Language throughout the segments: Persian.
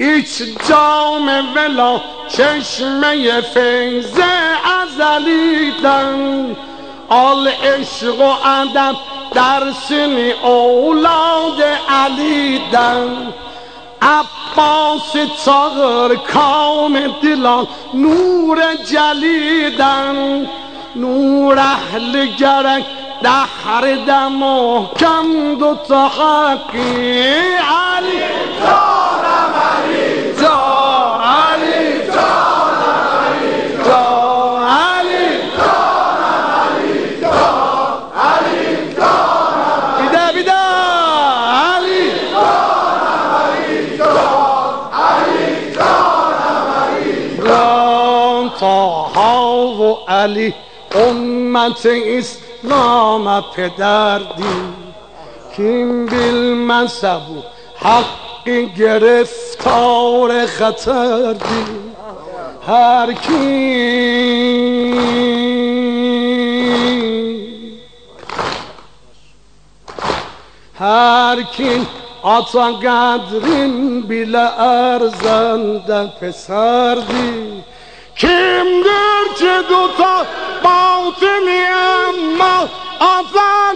ایچ جام ولا چشمه فیض ازلی دن آل عشق و ادب در سن اولاد علی دن عباس صغر کام دلان نور جلیدن نور اهل گرک دهر دم کم دو تا حقی علی جانم علی جا علی جانم علی جا علی جانم علی جان علی جانم بیده بیده علی جانم علی جان علی جانم علی جان طاها و علی امت اسلام پدر دین کیم بالمنصب و حق گرفتار خطر دین هر کی آتا قدرین بلا ارزنده پسر دی کمدر که دوتا باطنی اما آتا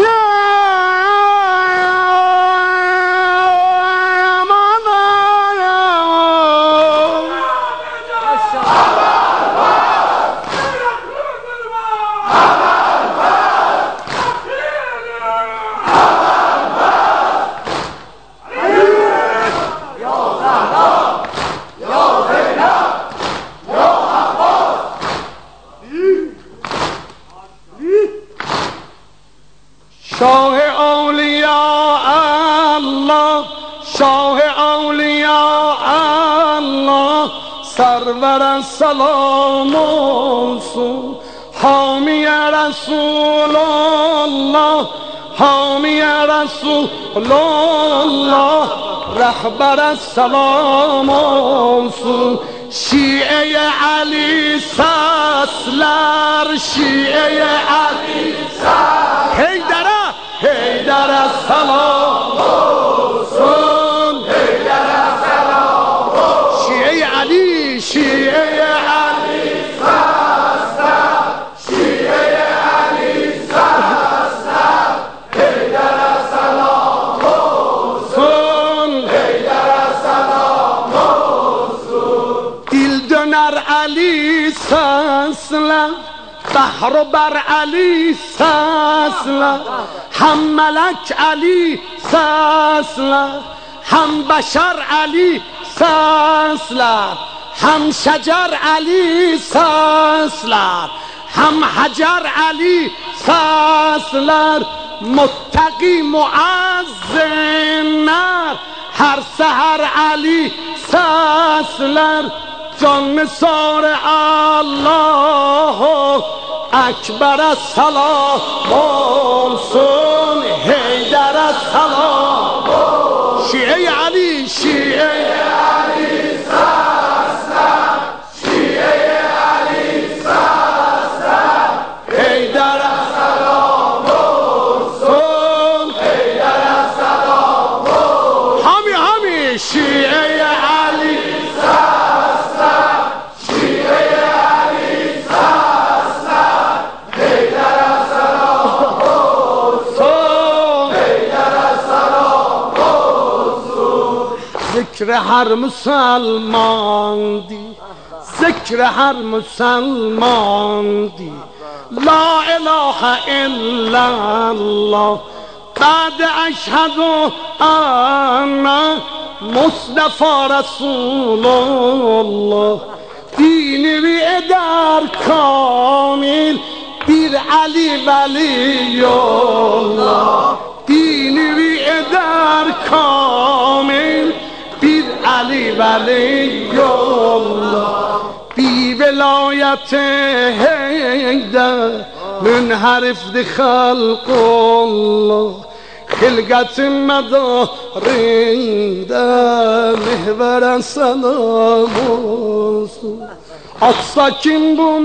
شاه اولیاء الله شاه اولیاء الله سرور سلام سو حامی رسول الله حامی رسول الله رهبر سلام سو شیعه علی ساسلر شیعه علی حیدره حیدر سلام سن حیدر سلام شیعه علی شیعه علی سرسر شیعه علی سرسر حیدر سلام سن حیدر سلام دل دنر علی ساسلر بحر بر علی ساسلر هم ملک علی ساسلر هم بشر علی ساسلر هم شجر علی ساسلر هم حجر علی ساسلر متقی معظم هر سحر علی ساسلر جان نثار الله اکبر السلام سن حیدر السلام شیعه علی شیعه علی سرسر شیعه علی سرسر حیدر سلام سن حیدر سلام همی شیعه علی سرسر شیعه علی سرسر حیدر سلام سن حیدر سلام ذکر هر مسلمان دی ذکر هر مسلمان دی لا اله الا الله بعد اشهد ان مصطفی رسول الله دین بی در کامل بیر علی ولی الله دین بی در کامل بیر علی ولی الله بی ولایت حیدر منحرف دی خلق الله خلقت مدارنده محور سلام Atsa kim bu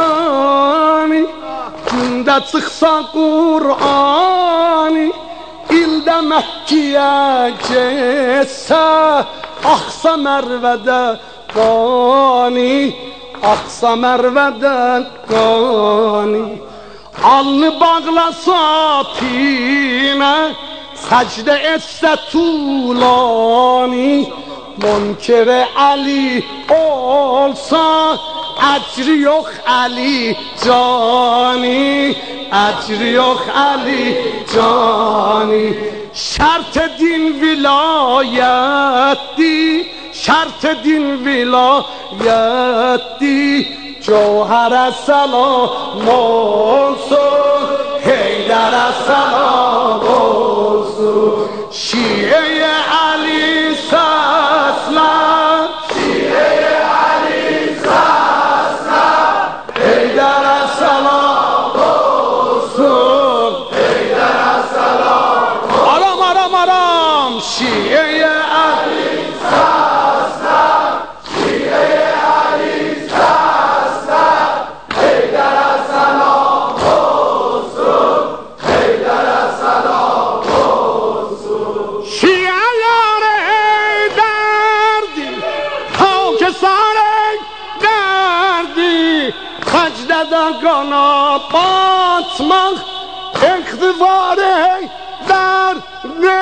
malani Günde çıksa Kur'ani İlde Mekke'ye gitse Aksa Merve'de gani, Aksa Merve'de gani. Alnı bağlasa pine, secde etse tulani. Munkere Ali olsa ecri yok Ali cani, ecri yok Ali cani. Şart din vilayetti, şart din vilayetti. Cevher selam olsun, Heydar selam olsun. Şiye Ali seslen, Şiye Ali seslen, Heydar selam olsun, Heydar selam olsun. Aram aram aram, Şiye Ali Seslen, Şiye Ali seslen, Heydar selam olsun, Heydar selam olsun. Şiye yâre derdi, halk-ı sarı derdi. Secdede kana batmak, iktidarı derdi.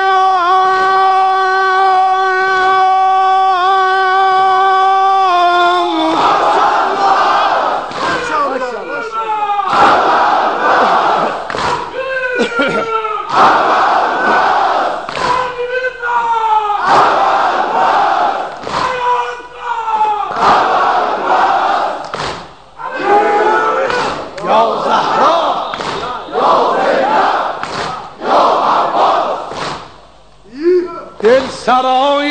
Ya Zahra, دل سرای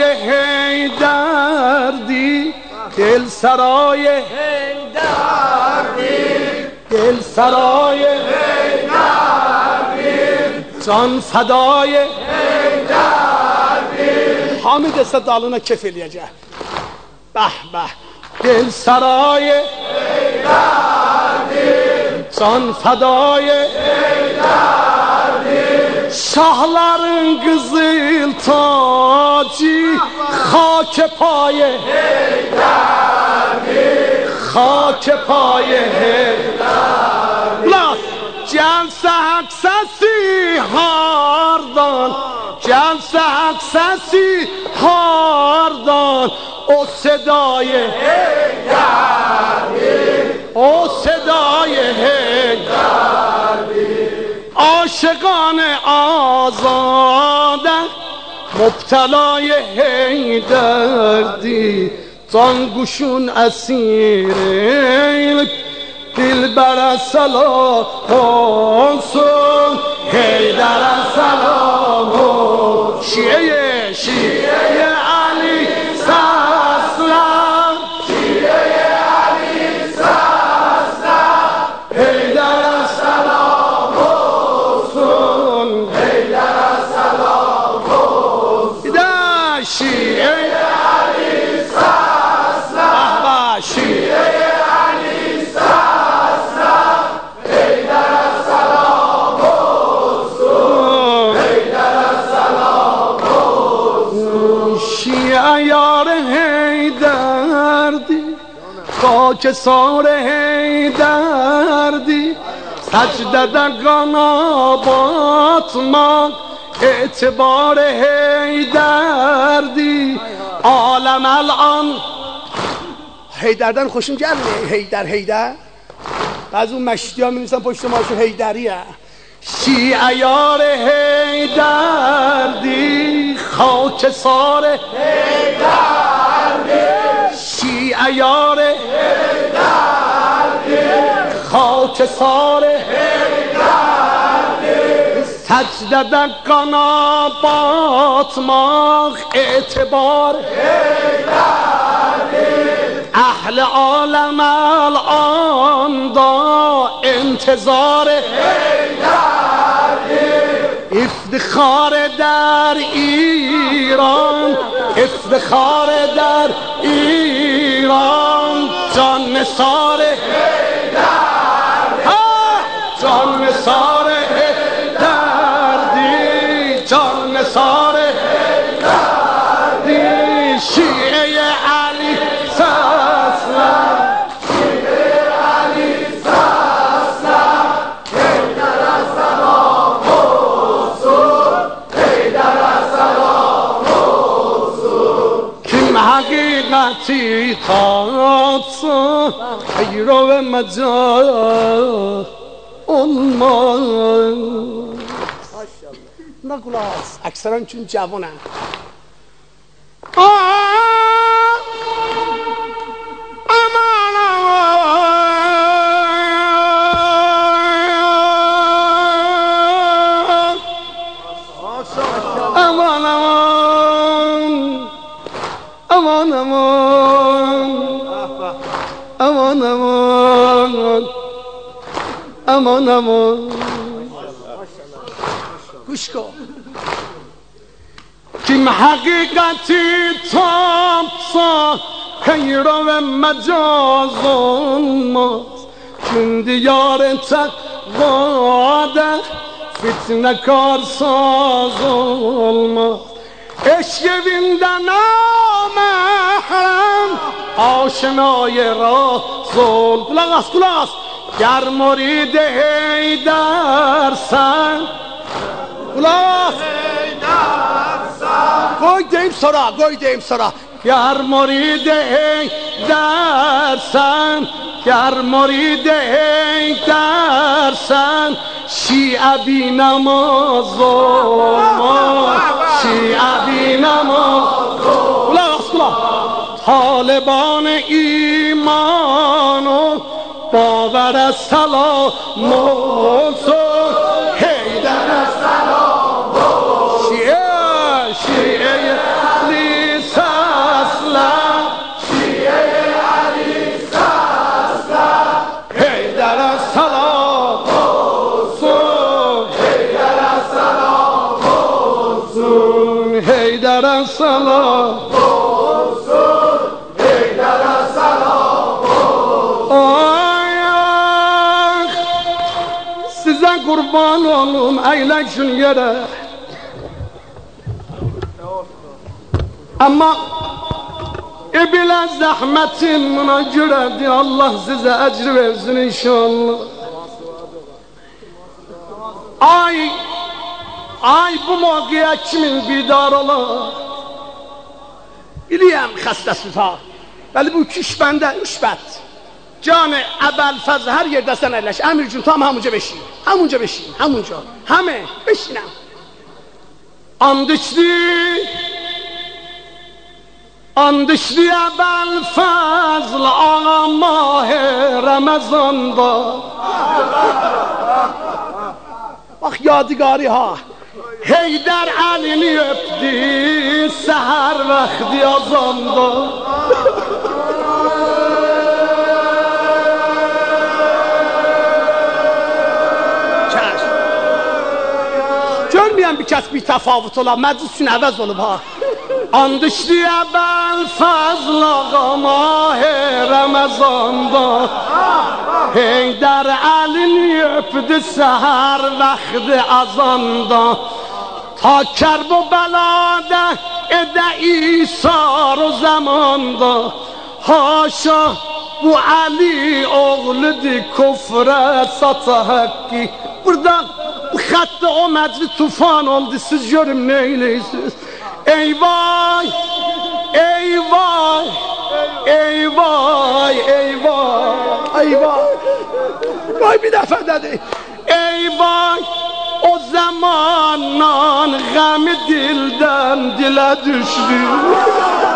حیدردی، دل سرای حیدردی، دل سرای حیدردی، can fedai حیدردی. Hamid ise dalına kef eləyəcək. Bəh bəh. Del saray حیدردی، can fedai حیدردی. Şahların kızıl tacı, خاک پای حیدردی، خاک پای حیدردی. Gelse hak sesi hardan, gelse hak sesi hardan. O sedayı Heyderdi, o sedayı Heyderdi. Aşıkane azade mubtelay Heyderdi. Can kuşun esiri Dilbere selam olsun, Heyder'e selam olsun. Şiye, Şiye Ali seslen, Şiye Ali seslen, Heyder'e selam olsun, Heyder'e selam olsun. Bir de Şiye Ali seslen, Ahba Şiye Ali seslen, Heyder'e selam olsun, Heyder'e selam olsun. Şiye yar Heyderdi, خاک سار Heyderdi. Secdede kana batmak, itibar Heyderdi. Alem el-an Heyderden خوشم gelmiyor. Heyder Heyder. بعضی اون مشتی ها می نیستن پشت ماشو هیدریه. شیعه یار هیدردی، خاک سار Heyderdi, شیعه یار Heyderdi, خاک سار Heyderdi. سجده kana batmak, اعتبار اهل عالم الان دا انتظار افتخار در ایران، افتخار در ایران. جان نثار جان نثار دردی، جان حقیقتی تاصا ایرو و مجا olmaz. Ne kulağız? Aksaran çünkü cavuna. Aman aman aman aman aman aman aman گوش کن kim حقیقتی tapsa hayra ve mecaz olmaz kim diyar takvada fitne karsaz olmaz eşk evinden namehrem aşinای راز kulak as kulak as گر مرید هیدرسن kulak گوی دیم سرا گوی دیم سرا گر مرید هیدرسن گر مرید هیدرسن شیعه بی نماز olmaz شیعه بی نماز kulak as kulak طالبان ایمانو باور از سلام منصور حیدر از سلام شیعه شیعه علی ساسلم شیعه علی ساسلم حیدر از سلام منصور حیدر از سلام منصور حیدر از سلام منصور حیدر از سلام size kurban olum eğleşin yere ama bile zahmetin buna göre Allah size ecr versin inşallah ay bu موقع kimin bidar ola biliyem xəstəsiz ha bəli bu iki iş bəndə üşbət canı Əbəlfəz hər yerdə sən əyləş Əmircün tam hamunca beşiyim hamunca beşiyim hamunca həmə beşinəm andışlı Əbəlfəzl ağa mah-ı Ramazanda bax yadigarı ha Heydər əlini öpdü səhər vaxtı azanda görməyən bir kəs bir təfavut ola məclis üçün əvəz olub ha andışlı Əbəlfəzl ağa mah-ı Ramazanda Heydər əlini öpdü səhər vaxtı azanda ta kərb و بلاده اده ایثار و zamanda haşa bu Ali oğludur kufre sata hakkı burada bu xəttə o məclis tufan oldu siz görün nə eləyirsiniz ey vay ey vay ey vay ey vay ey vay vay bir dəfə dedi ey vay o zamandan gemi dilden dile düştü